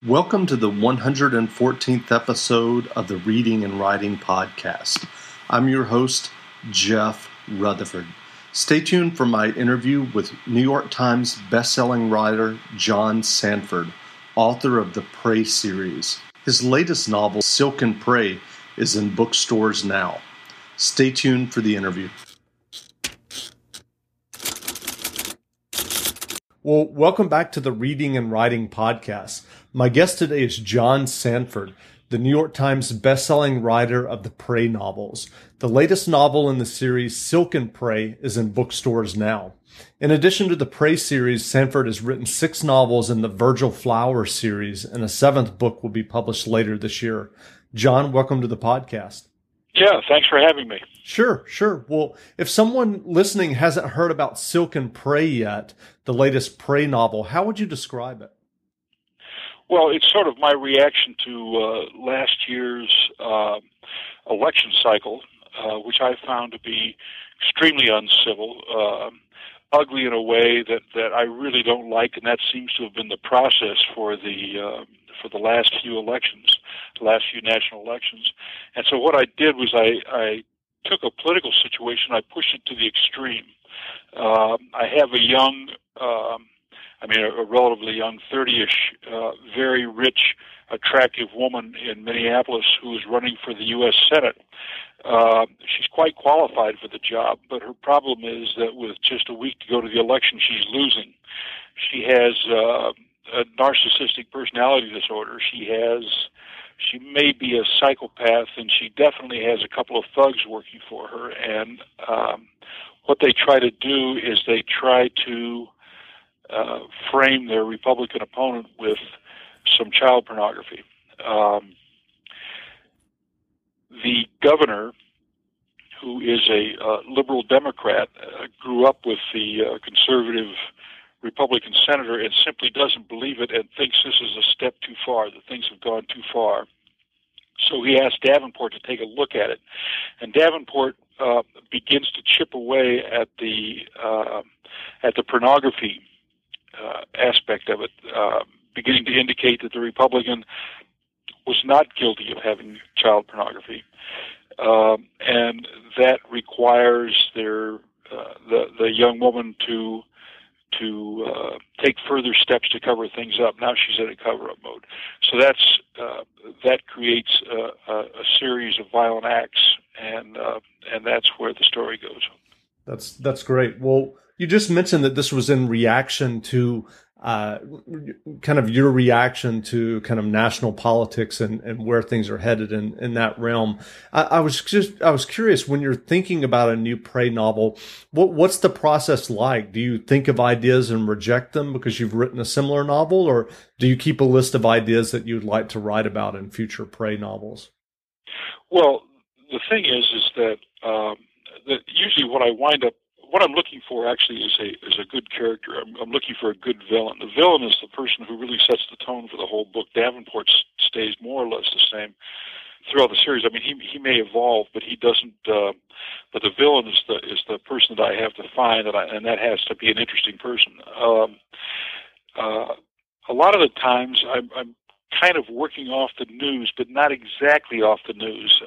Welcome to the 114th episode of the Reading and Writing Podcast. I'm your host, Jeff Rutherford. Stay tuned for my interview with New York Times bestselling writer John Sandford, author of the Prey series. His latest novel, Silk and Prey, is in bookstores now. Stay tuned for the interview. Well, welcome back to the Reading and Writing Podcast. My guest today is John Sandford, the New York Times bestselling writer of the Prey novels. The latest novel in the series, Silk and Prey, is in bookstores now. In addition to the Prey series, Sandford has written 6 novels in the Virgil Flowers series, and a 7th book will be published later this year. John, welcome to the podcast. Yeah, thanks for having me. Sure. Well, if someone listening hasn't heard about Silk and Prey yet, the latest Prey novel, how would you describe it? Well, it's sort of my reaction to last year's election cycle, which I found to be extremely uncivil, ugly in a way that I really don't like, and that seems to have been the process for the last few elections, the last few national elections. And so what I did was I took a political situation, I pushed it to the extreme. I have a relatively young, 30-ish, very rich, attractive woman in Minneapolis who is running for the U.S. Senate. She's quite qualified for the job, but her problem is that with just a week to go to the election, she's losing. She has a narcissistic personality disorder. She may be a psychopath, and she definitely has a couple of thugs working for her. And what they try to do is they try to frame their Republican opponent with some child pornography. The governor, who is a liberal Democrat, grew up with the conservative Republican senator and simply doesn't believe it and thinks this is a step too far, that things have gone too far. So he asked Davenport to take a look at it. And Davenport begins to chip away at the pornography aspect of it, beginning to indicate that the Republican was not guilty of having child pornography, and that requires the young woman to take further steps to cover things up. Now she's in a cover-up mode, so that creates a series of violent acts, and that's where the story goes. That's great. Well, you just mentioned that this was in reaction to kind of your reaction to kind of national politics and where things are headed in that realm. I was curious, when you're thinking about a new Prey novel, what's the process like? Do you think of ideas and reject them because you've written a similar novel, or do you keep a list of ideas that you'd like to write about in future Prey novels? Well, the thing is that usually what I'm looking for actually is a good character. I'm looking for a good villain. The villain is the person who really sets the tone for the whole book. Davenport stays more or less the same throughout the series. I mean, he may evolve, but he doesn't. But the villain is the person that I have to find, and that has to be an interesting person. A lot of the times, I'm kind of working off the news, but not exactly off the news.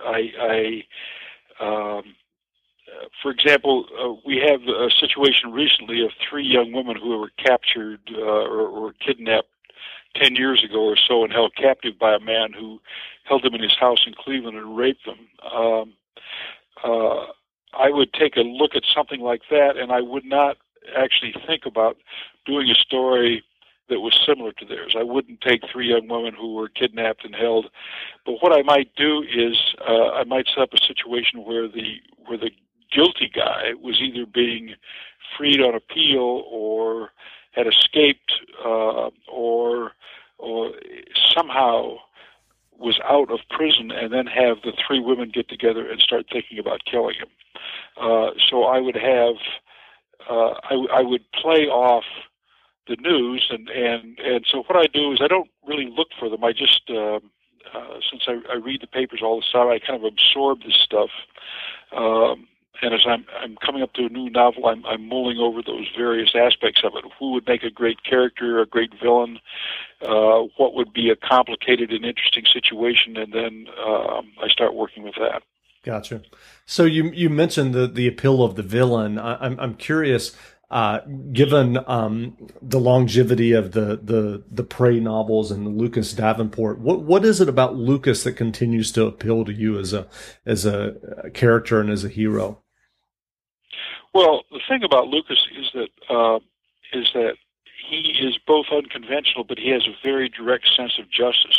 For example, we have a situation recently of 3 young women who were captured or kidnapped 10 years ago or so and held captive by a man who held them in his house in Cleveland and raped them. I would take a look at something like that, and I would not actually think about doing a story that was similar to theirs. I wouldn't take 3 young women who were kidnapped and held. But what I might do is I might set up a situation where the guilty guy was either being freed on appeal or had escaped or somehow was out of prison, and then have the 3 women get together and start thinking about killing him. So I would have I would play off the news, and so what I do is I don't really look for them. I just since I read the papers all the time, I kind of absorb this stuff. and as I'm coming up to a new novel, I'm mulling over those various aspects of it. Who would make a great character, a great villain? What would be a complicated and interesting situation? And then I start working with that. Gotcha. So you mentioned the appeal of the villain. I'm curious, given the longevity of the Prey novels and Lucas Davenport, what is it about Lucas that continues to appeal to you as a character and as a hero? Well, the thing about Lucas is that he is both unconventional, but he has a very direct sense of justice.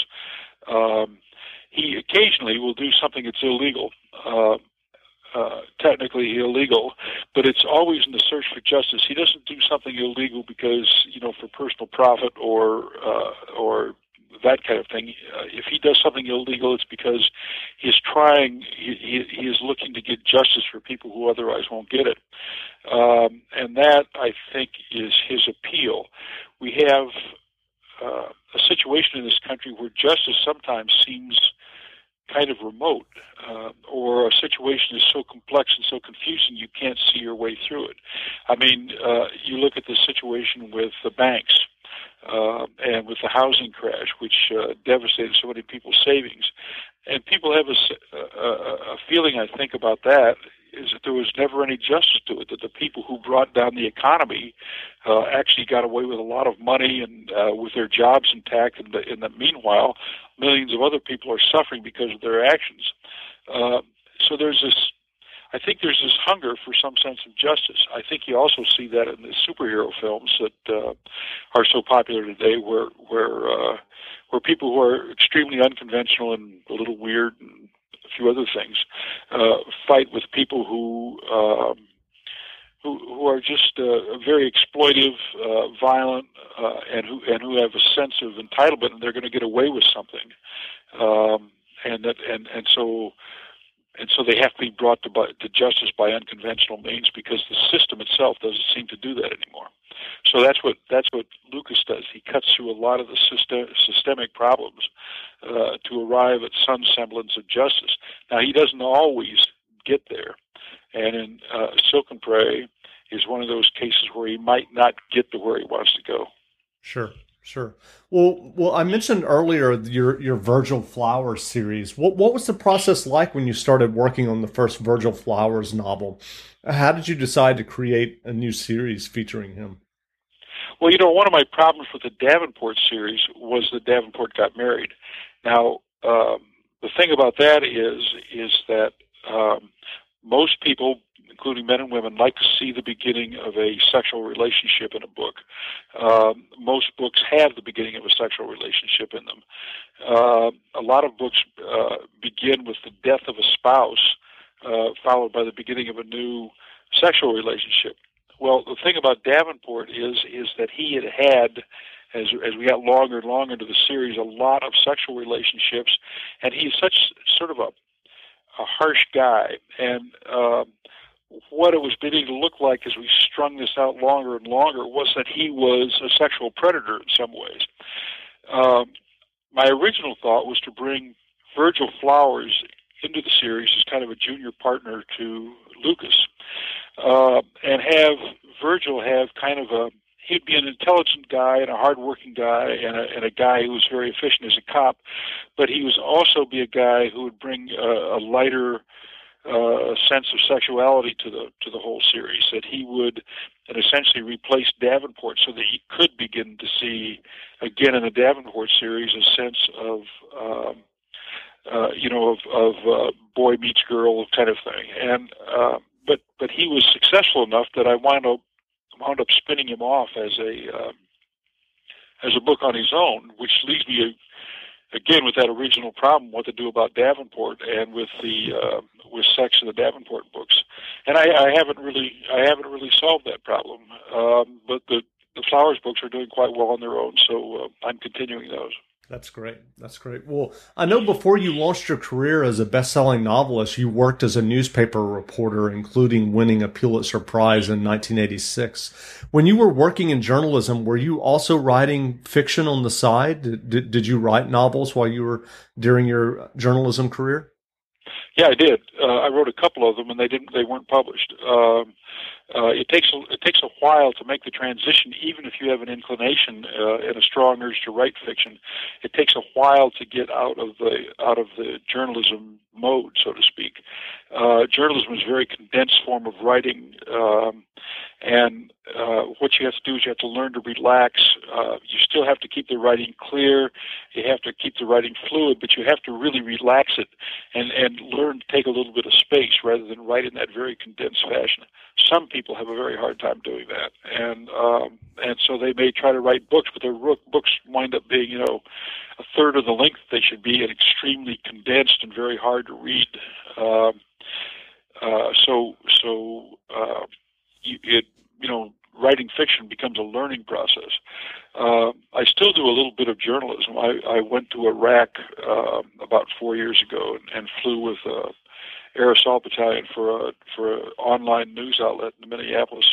He occasionally will do something that's illegal, technically illegal, but it's always in the search for justice. He doesn't do something illegal because, for personal profit or that kind of thing. If he does something illegal, it's because he is looking to get justice for people who otherwise won't get it. And that, I think, is his appeal. We have a situation in this country where justice sometimes seems kind of remote, or a situation is so complex and so confusing you can't see your way through it. I mean, you look at the situation with the banks and with the housing crash, which devastated so many people's savings. And people have a feeling, I think, about that, is that there was never any justice to it, that the people who brought down the economy actually got away with a lot of money and with their jobs intact, and in the meanwhile, millions of other people are suffering because of their actions. So I think there's this hunger for some sense of justice. I think you also see that in the superhero films that are so popular today, where people who are extremely unconventional and a little weird and a few other things fight with people who are just very exploitive, violent, and who have a sense of entitlement, and they're going to get away with something, and so they have to be brought to justice by unconventional means, because the system itself doesn't seem to do that anymore. So that's what Lucas does. He cuts through a lot of the systemic problems to arrive at some semblance of justice. Now, he doesn't always get there, and in Silk and Prey is one of those cases where he might not get to where he wants to go. Sure. Well, I mentioned earlier your Virgil Flowers series. What was the process like when you started working on the first Virgil Flowers novel? How did you decide to create a new series featuring him? Well, one of my problems with the Davenport series was that Davenport got married. Now, the thing about that is that most people, including men and women, like to see the beginning of a sexual relationship in a book. Most books have the beginning of a sexual relationship in them. A lot of books begin with the death of a spouse, followed by the beginning of a new sexual relationship. Well, the thing about Davenport is that he had, as we got longer and longer into the series, a lot of sexual relationships, and he's sort of a harsh guy, and what it was beginning to look like as we strung this out longer and longer was that he was a sexual predator in some ways. My original thought was to bring Virgil Flowers into the series as kind of a junior partner to Lucas, and have Virgil have kind of he'd be an intelligent guy and a hardworking guy and a guy who was very efficient as a cop, but he was also be a guy who would bring a lighter sense of sexuality to the whole series, that he would essentially replace Davenport, so that you could begin to see again in the Davenport series a sense of boy meets girl kind of thing. And but he was successful enough that I wound up spinning him off as a book on his own, which leaves me again with that original problem, what to do about Davenport and with sex in the Davenport books. And I haven't really solved that problem. But the Flowers books are doing quite well on their own, so I'm continuing those. That's great. Well, I know before you launched your career as a best-selling novelist, you worked as a newspaper reporter, including winning a Pulitzer Prize in 1986. When you were working in journalism, were you also writing fiction on the side? Did you write novels while you were during your journalism career? Yeah, I did. I wrote a couple of them, and they weren't published. It takes a while to make the transition, even if you have an inclination and a strong urge to write fiction. It takes a while to get out of the journalism mode, so to speak. Journalism is a very condensed form of writing, and what you have to do is you have to learn to relax. You still have to keep the writing clear. You have to keep the writing fluid, but you have to really relax it and learn to take a little bit of space rather than write in that very condensed fashion. Some people have a very hard time doing that, and so they may try to write books, but their books wind up being, a third of the length they should be, and extremely condensed and very hard to read. Writing fiction becomes a learning process. I still do a little bit of journalism. I went to Iraq about 4 years ago and flew with Air Assault Battalion for an online news outlet in Minneapolis.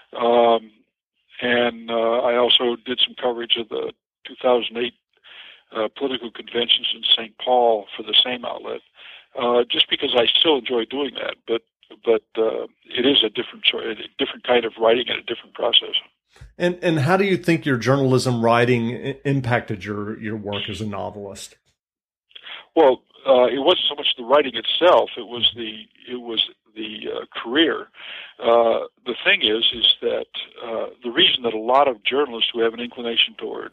And I also did some coverage of the 2008 political conventions in St. Paul for the same outlet, just because I still enjoy doing that. But it is a different kind of writing and a different process. And how do you think your journalism writing impacted your work as a novelist? Well, it wasn't so much the writing itself; it was the career. The thing is that the reason that a lot of journalists who have an inclination toward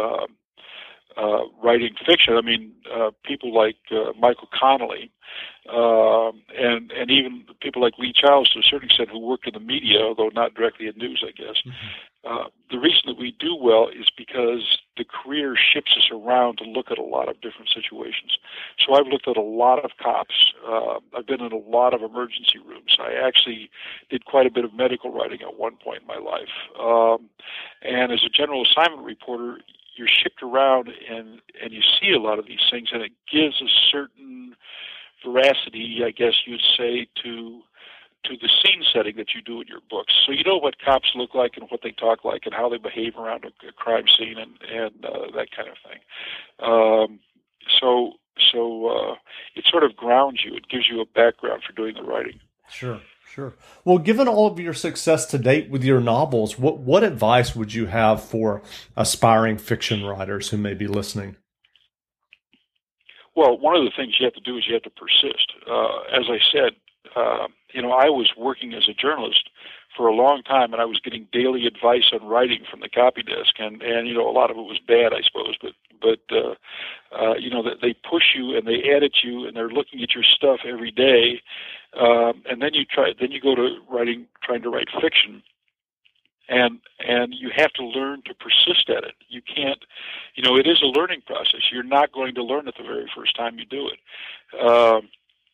writing fiction, people like Michael Connelly, and even people like Lee Childs to a certain extent who work in the media, although not directly in news, I guess. Mm-hmm. The reason that we do well is because the career ships us around to look at a lot of different situations. So I've looked at a lot of cops. I've been in a lot of emergency rooms. I actually did quite a bit of medical writing at one point in my life. And as a general assignment reporter, you're shipped around and you see a lot of these things, and it gives a certain veracity, I guess you'd say, to the scene setting that you do in your books. So you know what cops look like and what they talk like and how they behave around a crime scene and that kind of thing. So it sort of grounds you. It gives you a background for doing the writing. Sure. Well, given all of your success to date with your novels, what advice would you have for aspiring fiction writers who may be listening? Well, one of the things you have to do is you have to persist. As I said, I was working as a journalist for a long time, and I was getting daily advice on writing from the copy desk, and a lot of it was bad, I suppose, but that they push you and they edit you, and they're looking at your stuff every day, and then you go to trying to write fiction, and you have to learn to persist at it. You can't, it is a learning process. You're not going to learn it the very first time you do it.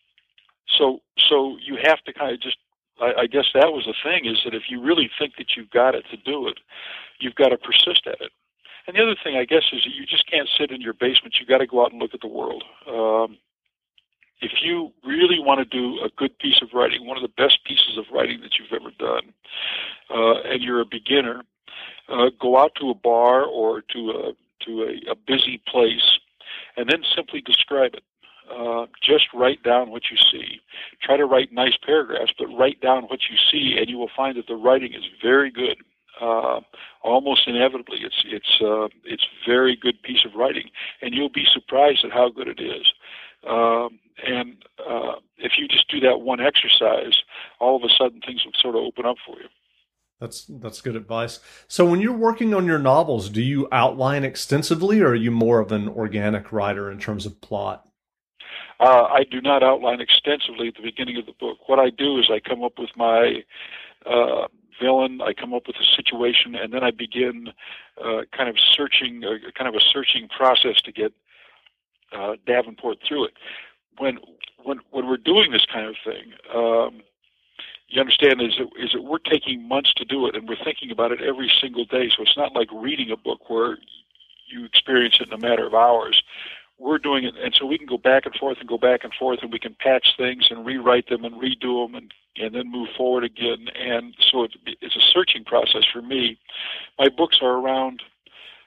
So you have to kind of just, I guess that was the thing, is that if you really think that you've got it to do it, you've got to persist at it. And the other thing, I guess, is that you just can't sit in your basement. You've got to go out and look at the world. If you really want to do a good piece of writing, one of the best pieces of writing that you've ever done, and you're a beginner, go out to a bar or to a busy place, and then simply describe it. Just write down what you see. Try to write nice paragraphs, but write down what you see, and you will find that the writing is very good. Almost inevitably, it's very good piece of writing, and you'll be surprised at how good it is. If you just do that one exercise, all of a sudden things will sort of open up for you. That's good advice. So when you're working on your novels, do you outline extensively, or are you more of an organic writer in terms of plot? I do not outline extensively at the beginning of the book. What I do is I come up with my villain, I come up with a situation, and then I begin kind of a searching process to get Davenport through it. When we're doing this kind of thing, you understand is that we're taking months to do it, and we're thinking about it every single day. So it's not like reading a book where you experience it in a matter of hours. We're doing it, and so we can go back and forth, and we can patch things and rewrite them and redo them and then move forward again. And so it's a searching process for me. My books are around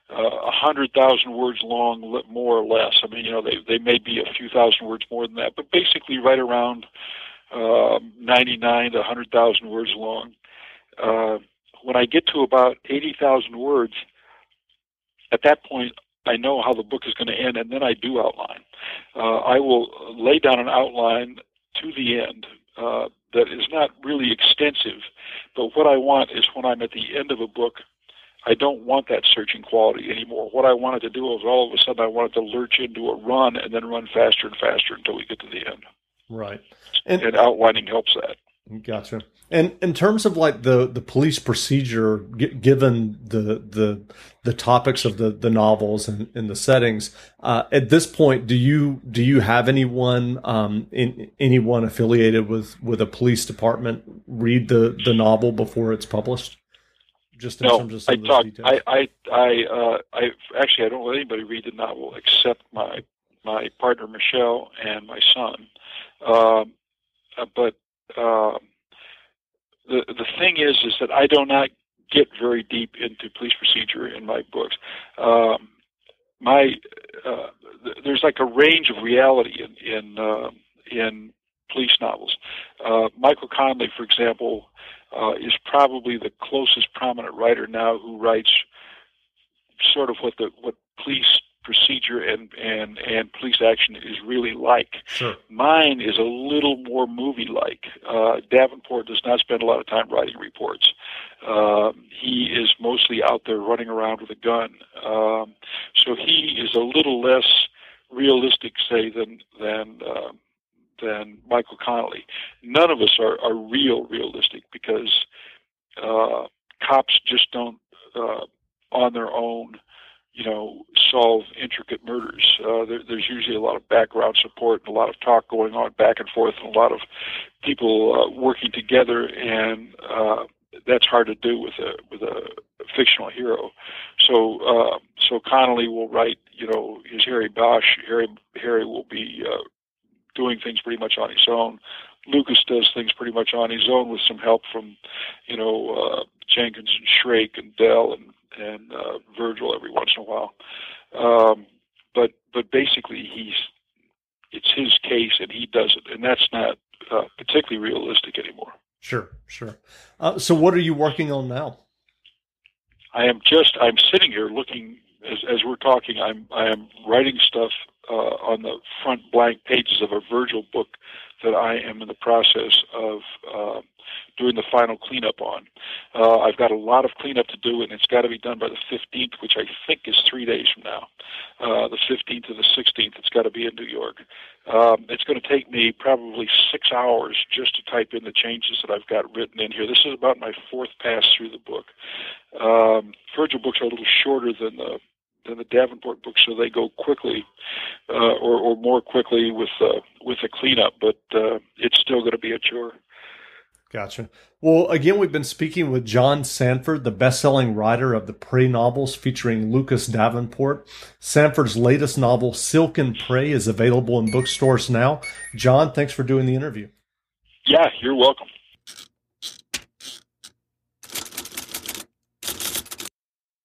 100,000 words long, more or less. I mean, they may be a few thousand words more than that, but basically right around 99 to 100,000 words long. When I get to about 80,000 words, at that point, I know how the book is going to end, and then I do outline. I will lay down an outline to the end that is not really extensive, but what I want is when I'm at the end of a book, I don't want that searching quality anymore. What I wanted to do was all of a sudden I wanted to lurch into a run and then run faster and faster until we get to the end. Right. And outlining helps that. Gotcha. And in terms of like the police procedure, given the topics of the novels and the settings, at this point, do you have anyone anyone affiliated with a police department read the novel before it's published? Just in terms of some of those details. I actually don't let anybody read the novel except my partner Michelle and my son. But the thing is that I do not get very deep into police procedure in my books. There's like a range of reality in police novels. Michael Connelly, for example, is probably the closest prominent writer now who writes sort of what police procedure and police action is really like. Sure. Mine is a little more movie-like. Davenport does not spend a lot of time writing reports. He is mostly out there running around with a gun. So he is a little less realistic, say, than Michael Connelly. None of us are realistic because cops just don't, on their own, solve intricate murders. There's usually a lot of background support and a lot of talk going on back and forth and a lot of people working together, and that's hard to do with a fictional hero. So Connelly will write, his Harry Bosch. Harry will be doing things pretty much on his own. Lucas does things pretty much on his own with some help from, Jenkins and Shrake and Dell and Virgil every once in a while. But basically it's his case and he does it, and that's not particularly realistic anymore. Sure. So what are you working on now? I'm sitting here looking as we're talking. I am writing stuff on the front blank pages of a Virgil book that I am in the process of doing the final cleanup on. I've got a lot of cleanup to do, and it's got to be done by the 15th, which I think is 3 days from now. The 15th to the 16th, it's got to be in New York. It's going to take me probably 6 hours just to type in the changes that I've got written in here. This is about my fourth pass through the book. Virgil books are a little shorter than the Davenport books, so they go quickly, or more quickly with the cleanup. But it's still going to be a chore. Gotcha. Well, again, we've been speaking with John Sanford, the best-selling writer of the Prey novels featuring Lucas Davenport. Sanford's latest novel, Silk and Prey, is available in bookstores now. John, thanks for doing the interview. Yeah, you're welcome.